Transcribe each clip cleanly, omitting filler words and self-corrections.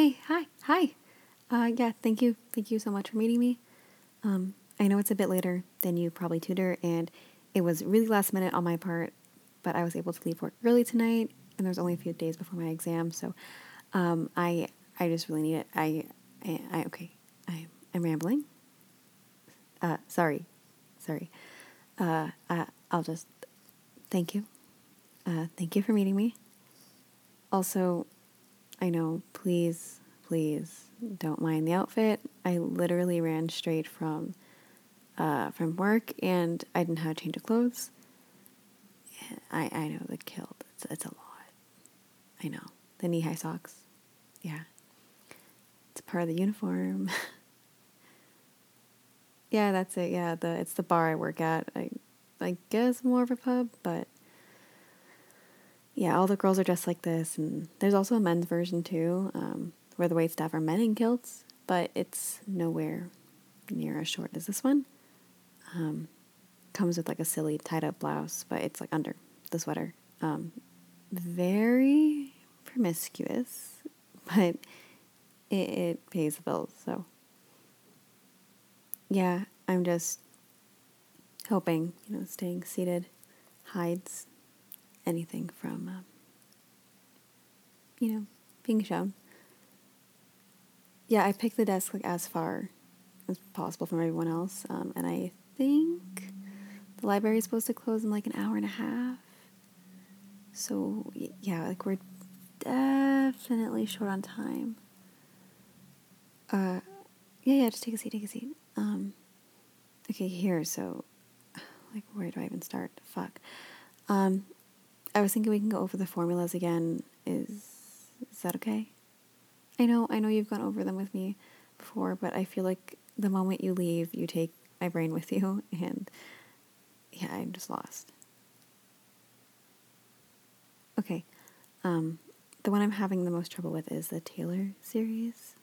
Hey, hi. Yeah, thank you so much for meeting me. I know it's a bit later than you probably tutor, and it was really last minute on my part, but I was able to leave work early tonight, and there's only a few days before my exam, so I just really need it. Okay, I'm rambling. Sorry. I'll just thank you. Thank you for meeting me. Also, I know, please don't mind the outfit. I literally ran straight from work and I didn't have a change of clothes. And I know the kilt. It's a lot. I know. The knee-high socks. Yeah. It's part of the uniform. Yeah, that's it. Yeah, it's the bar I work at. I guess more of a pub, but yeah, all the girls are dressed like this, and there's also a men's version too, where the waitstaff are men in kilts, but it's nowhere near as short as this one. Comes with like a silly tied up blouse, but it's like under the sweater. Very promiscuous, but it pays the bills. So yeah, I'm just hoping, staying seated hides anything from, being shown. Yeah, I picked the desk like as far as possible from everyone else, and I think the library is supposed to close in like an hour and a half. So yeah, like we're definitely short on time. Yeah, just take a seat. Okay, here, so, like, where do I even start? Fuck. Um, I was thinking we can go over the formulas again. Is that okay? I know you've gone over them with me before, but I feel like the moment you leave, you take my brain with you, and yeah, I'm just lost. Okay, the one I'm having the most trouble with is the Taylor series.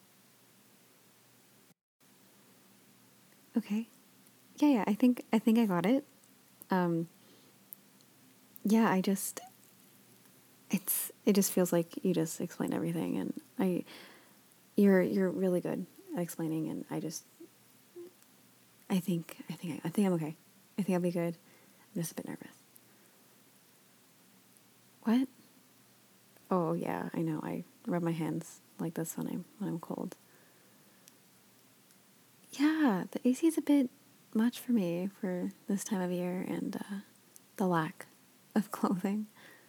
Okay. Yeah, I think I got it. Um, yeah, it just feels like you just explained everything, and you're really good at explaining, and I think I'm okay. I think I'll be good. I'm just a bit nervous. What? Oh yeah, I know. I rub my hands like this when I'm cold. Yeah, the AC is a bit much for me for this time of year, and the lack of clothing.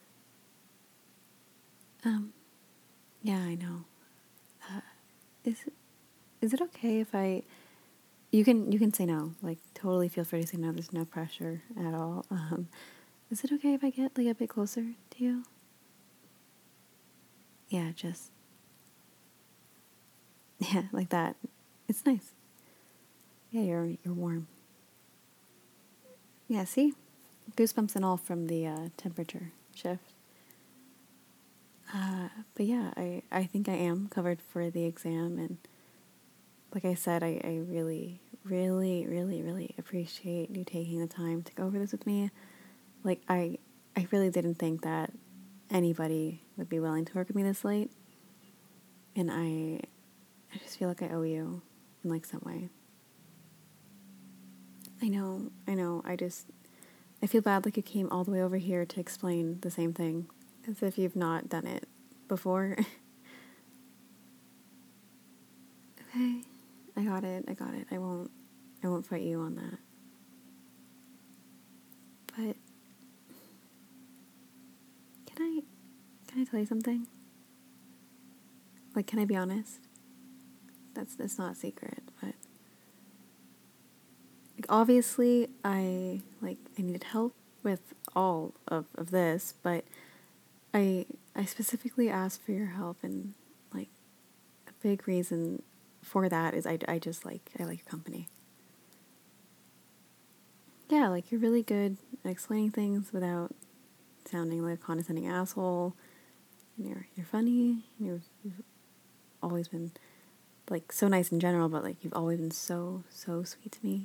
Um, yeah, I know. Is is it okay if I? You can say no. Like totally feel free to say no. There's no pressure at all. Is it okay if I get like a bit closer to you? Yeah, just yeah, like that. It's nice. Yeah, you're warm. Yeah, see? Goosebumps and all from the temperature shift. But yeah, I think I am covered for the exam, and like I said, I really appreciate you taking the time to go over this with me. Like I really didn't think that anybody would be willing to work with me this late, and I just feel like I owe you in like some way. I know. I feel bad like you came all the way over here to explain the same thing as if you've not done it before. Okay. I got it. I won't fight you on that. But can I can I tell you something? Like can I be honest? That's not a secret, but like obviously I needed help with all of this, but I specifically asked for your help, and like a big reason for that is I like your company. Yeah, like you're really good at explaining things without sounding like a condescending asshole. And you're funny. And you've always been like so nice in general, but like you've always been so sweet to me.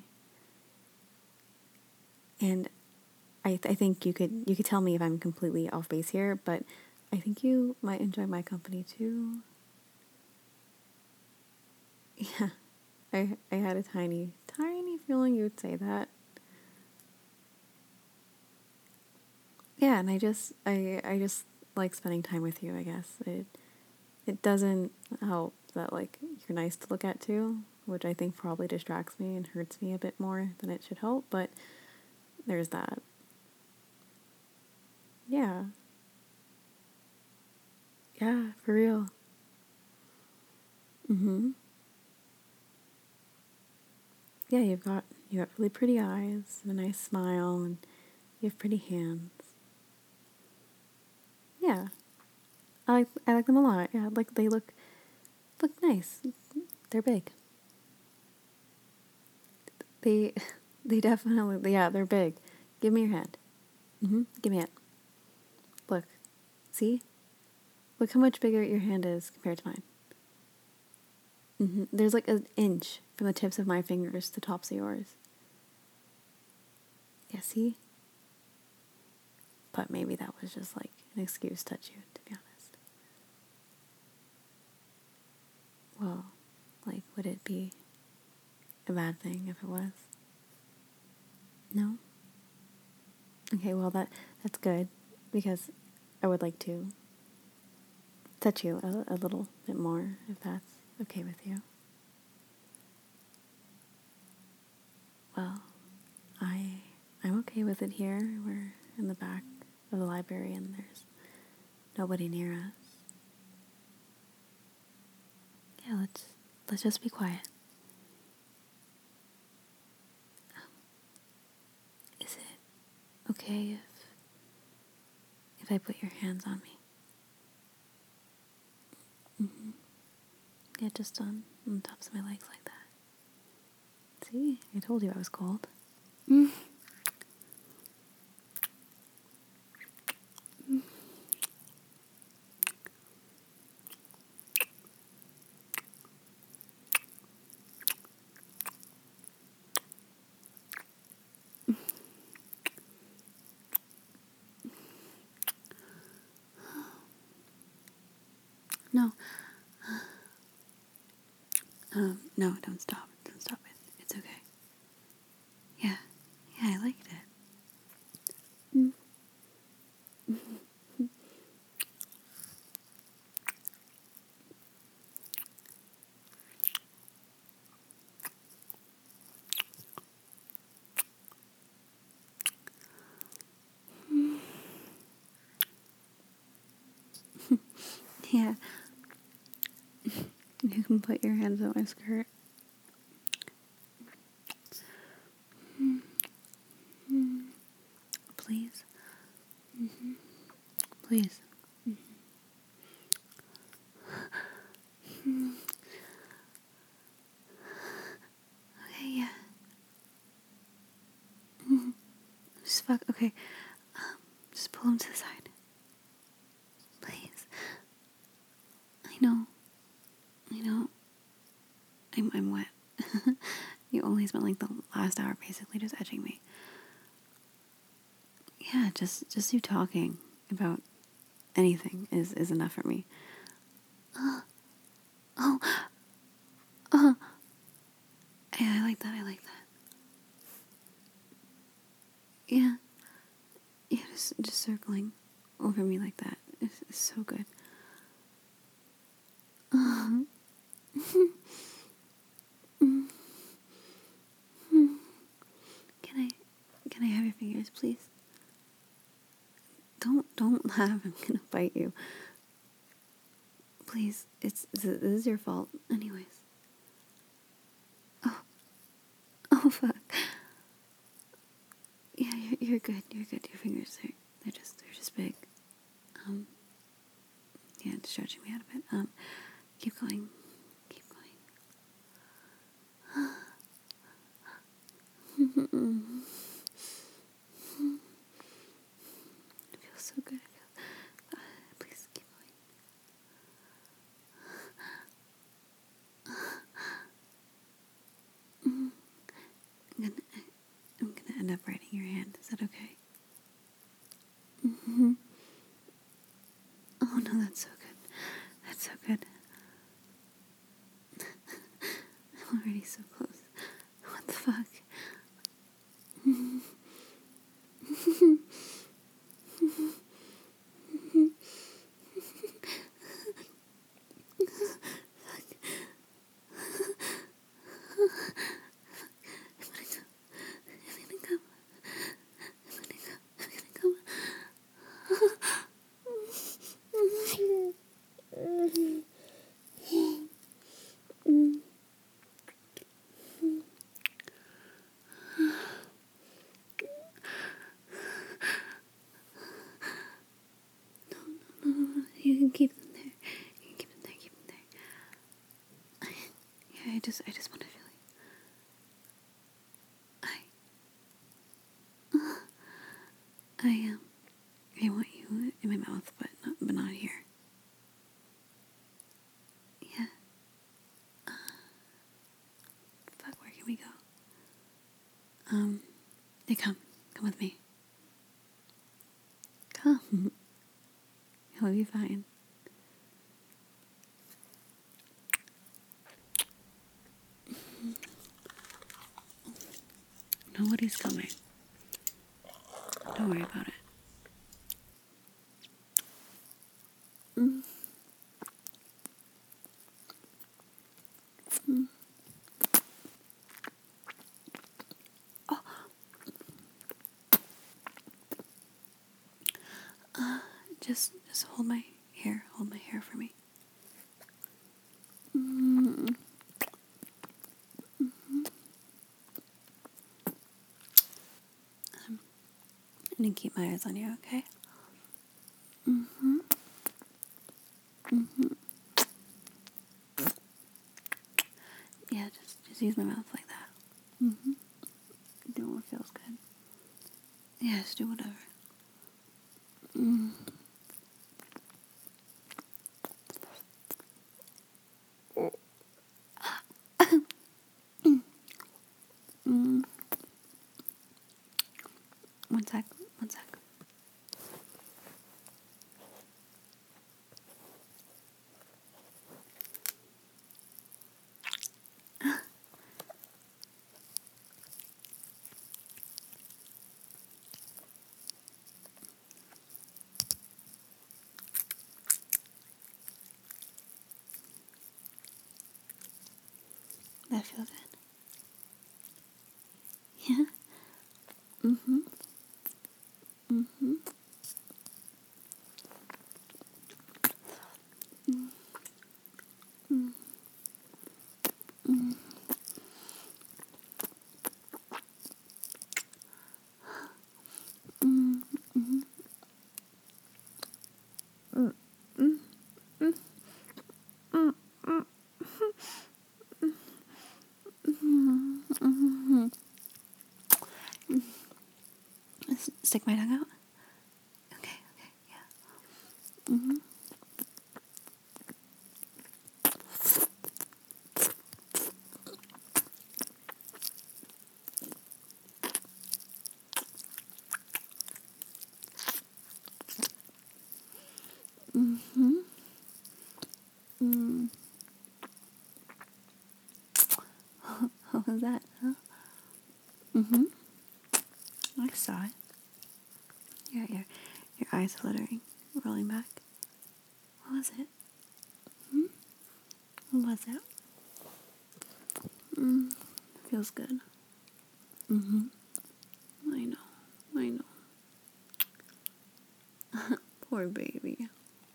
And I think you could tell me if I'm completely off base here, but I think you might enjoy my company too. Yeah, I had a tiny feeling you would say that. Yeah, and I just like spending time with you, I guess. It doesn't help that, like, you're nice to look at too, which I think probably distracts me and hurts me a bit more than it should help, but there's that. Yeah. Yeah, for real. Mm-hmm. Yeah, you got really pretty eyes and a nice smile, and you have pretty hands. Yeah. I like them a lot. Yeah, like they look nice. They're big. They they definitely, yeah, they're big. Give me your hand. Give me it. Look. See? Look how much bigger your hand is compared to mine. There's like an inch from the tips of my fingers to tops of yours. Yeah, see? But maybe that was just like an excuse to touch you, to be honest. Well, like, would it be a bad thing if it was? No? Okay, well that's good, because I would like to touch you a little bit more, if that's okay with you. Well, I I'm okay with it here. We're in the back of the library and there's nobody near us. Yeah, let's just be quiet. Is it okay if I put your hands on me? Yeah, just on the tops of my legs like that. See, I told you I was cold. No, no, don't stop. Don't stop it. It's okay. Yeah, yeah, I liked it. Yeah, you can put your hands on my skirt. Please. Please. Okay, yeah. Just fuck. Okay. Just pull him to the side. Please. I know. I know. I'm wet. You only spent like the last hour basically just edging me. Yeah, just you talking about anything is enough for me. Oh, yeah, I like that. I like that. Yeah, yeah, just circling over me like that is so good. Can I can I have your fingers, please? Don't laugh. I'm gonna bite you. Please, this is your fault, anyways. Oh, oh fuck. Yeah, you're good. You're good. Your fingers they're just big. Um, yeah, it's stretching me out a bit. Keep going. Keep going. It feels so good. Please keep going. I'm gonna, I'm gonna end up writing your hand. Is that okay? Oh no, that's so good. That's so good. already so close. What the fuck? You can keep them there. You can keep them there. Keep them there. Yeah, I just want to feel you. I want you in my mouth, but not here. Yeah. Fuck, where can we go? Come with me. Come. You'll be fine. Nobody's coming. Don't worry about it. Just hold my hair. Hold my hair for me. I'm gonna keep my eyes on you, okay? Yeah, just use my mouth like that. Do what feels good. Yeah, just do whatever. One sec. That feels good. Yeah? Stick my tongue out? Okay, yeah. What was that, huh? I saw it. Your eyes fluttering, rolling back. What was it? What was it? Feels good. I know. Poor baby.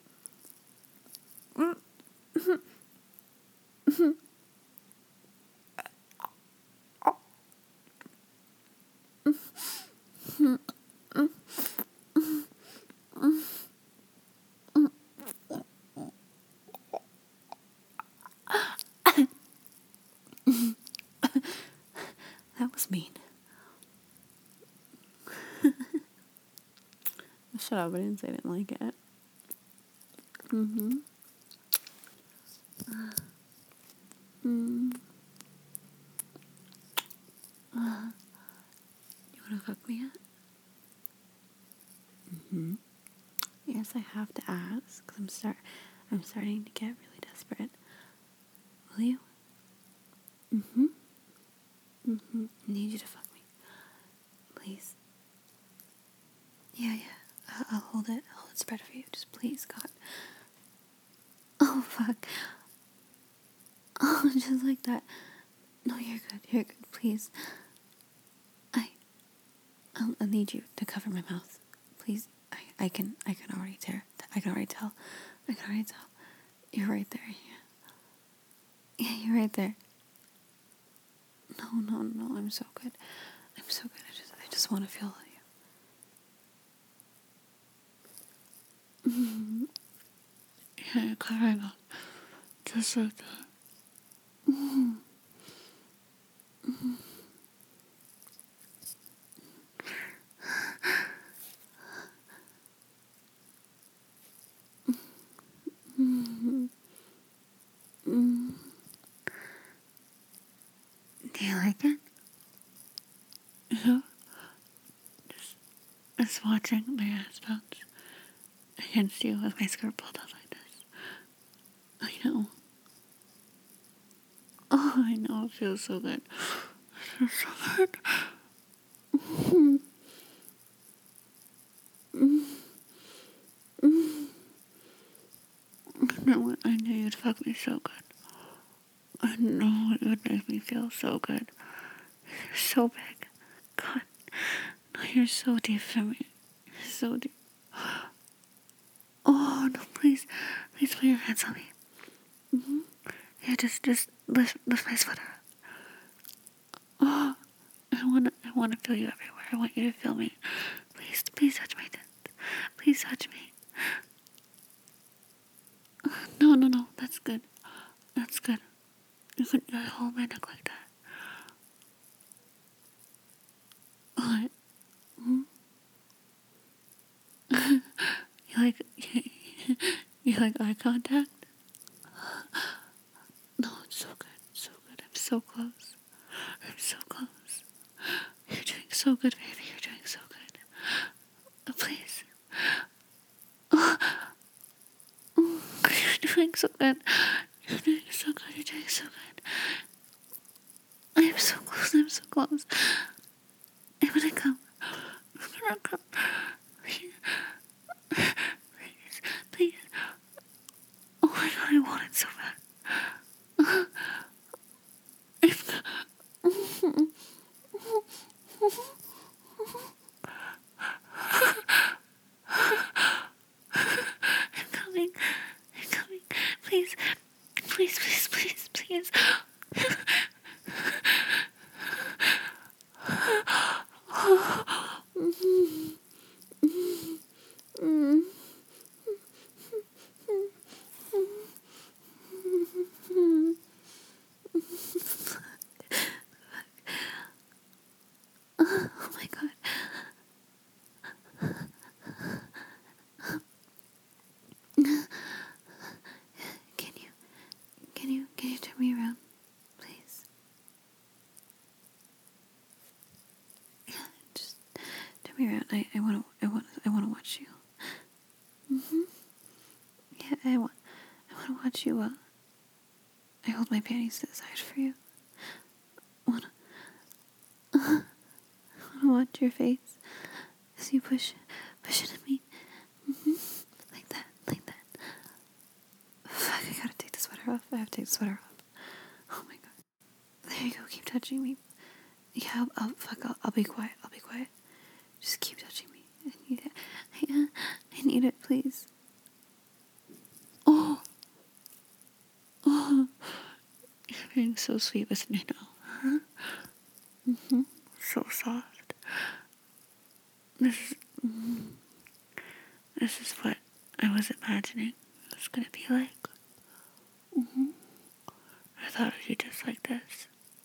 That was mean. Shut up, I didn't say I didn't like it. You wanna fuck me yet? Yes, I have to ask, because I'm starting to get really desperate. Will you? Mm-hmm. Mm-hmm. I need you to fuck me. Please. Yeah. I'll hold it. I'll hold it spread for you. Just please, God. Oh, fuck. Oh, just like that. No, you're good. You're good. Please. I need you to cover my mouth. Please. I can already tell. I can already tell. You're right there. Yeah, you're right there. No. I'm so good. I just want to feel you. Mm-hmm. Yeah, you're covering up. Just like that. Mm-hmm. Mm-hmm. Mm-hmm. Mm-hmm. Do you like it? Yeah. Just watching my ass bounce against you with my skirt pulled up like this. I know. Oh, I know. It feels so good. It feels so good. Mm-hmm. Mm-hmm. I knew you'd fuck me so good. I know it would make me feel so good. You're so big. God, no, you're so deep for me. You're so deep. Oh, no, please put your hands on me. Mm-hmm. Yeah, just lift my sweater. Oh, I wanna feel you everywhere. I want you to feel me. Please touch my tits. Please touch me. No, that's good. That's good. You can hold my neck like that. What? Hmm? You like, you like eye contact? No, it's so good. So good. I'm so close. You're doing so good, baby. You're doing so good. Please. You're doing so good. You're doing so good. You're doing so good. I'm so close. I'm gonna come. Please. Oh my God, I want it so bad. I'm coming. Please. Oh my God. Can you turn me around, please? Yeah, just turn me around. I wanna watch you. Mhm. Yeah, I wanna watch you. I hold my panties to the side for you. I wanna watch your face as you push it at me. Mm-hmm. Like that. Fuck, I gotta take the sweater off. I have to take the sweater off. Oh my God. There you go. Keep touching me. Yeah, I'll be quiet. Just keep touching me. I need it. I need it, please. Oh, you're being so sweet with me now. Huh? Mm-hmm. So soft. This is what I was imagining it was gonna be like. Mm-hmm. I thought it'd be just like this.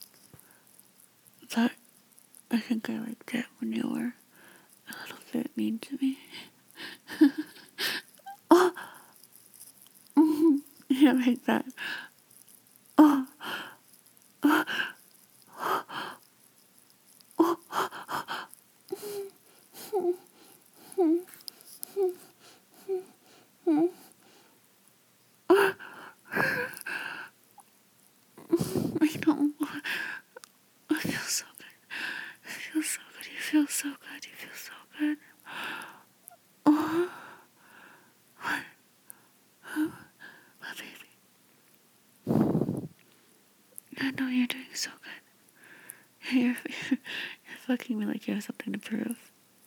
But I think I liked it when you were a little bit mean to me. Oh, mm-hmm. Yeah, like that. Oh, I know. know you're doing so good. You're fucking me like you have something to prove.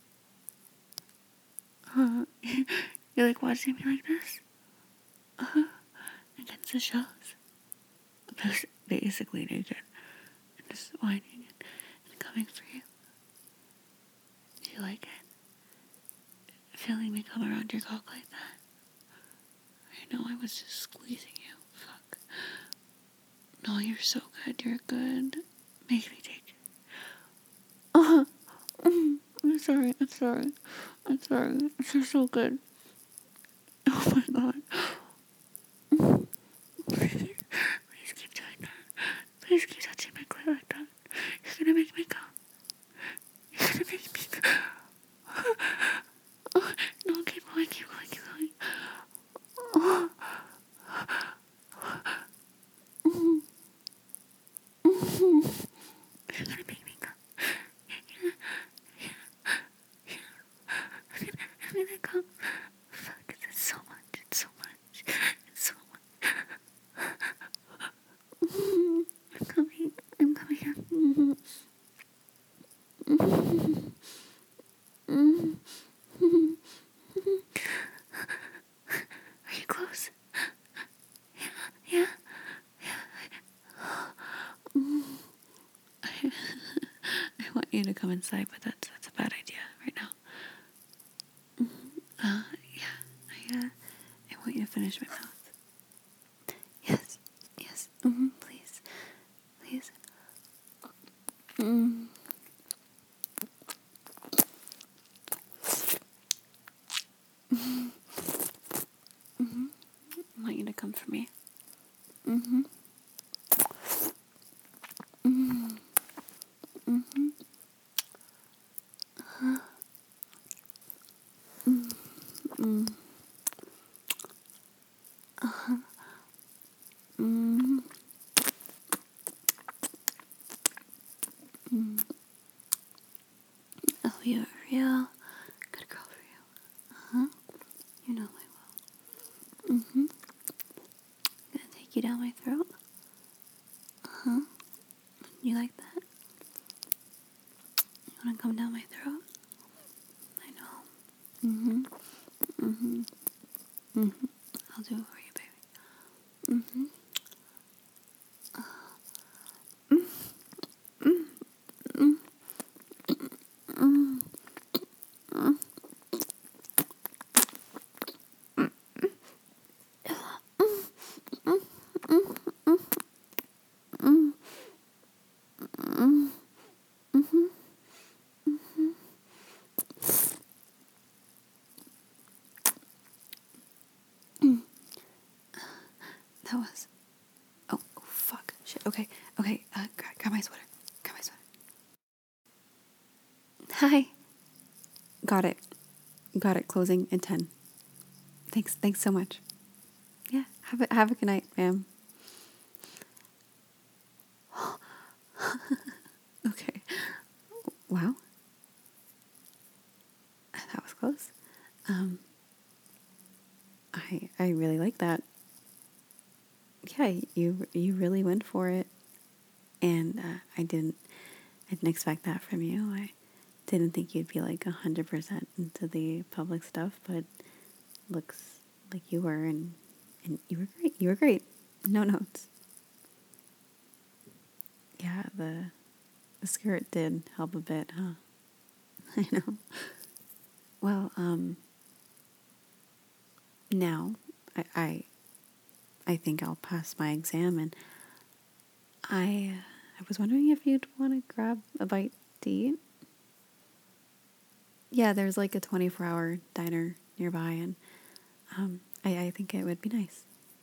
You're like watching me like this? Against the shelves. Basically naked. And just whining and coming for you. Do you like it? Feeling me come around your cock like that? I know I was just squeezing you. Fuck. No, you're so good. You're good. Make me take it. I'm sorry. You're so good. Oh my god. Please keep doing that. Please keep touching my clit like that. You're gonna make me come. You're gonna make me come. No, keep going. You're gonna make me come. You're gonna come. Fuck, it's so much. I'm coming. Are you close? Yeah. I want you to come inside, but that's a bad idea right now. Yeah. I want you to finish my mouth. Yes. Please. I want you to come for me. Oh, you're a real good girl for you. You know I will. Gonna take you down my throat. You like that? You wanna come down my throat? I know. I'll do it for you, baby. That was... Oh, fuck. Shit. Okay. Grab my sweater. Hi. Got it. Closing in 10. Thanks so much. Yeah. Have a good night, ma'am. Okay. Wow. That was close. I really like that. Yeah, you really went for it, and I didn't expect that from you. I didn't think you'd be like 100% into the public stuff, but looks like you were, and you were great. You were great. No notes. Yeah, the skirt did help a bit, huh? I know. Well, now I think I'll pass my exam, and I was wondering if you'd want to grab a bite to eat. Yeah, there's like a 24-hour diner nearby, and I think it would be nice.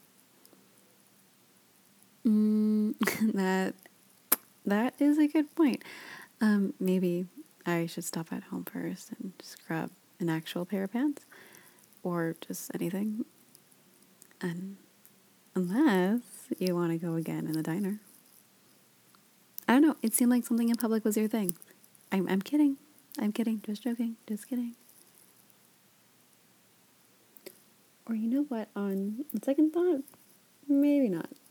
That is a good point. Maybe I should stop at home first and just grab an actual pair of pants, or just anything. And unless you want to go again in the diner. I don't know. It seemed like something in public was your thing. I'm kidding. Just joking. Just kidding. Or you know what? On the second thought, maybe not.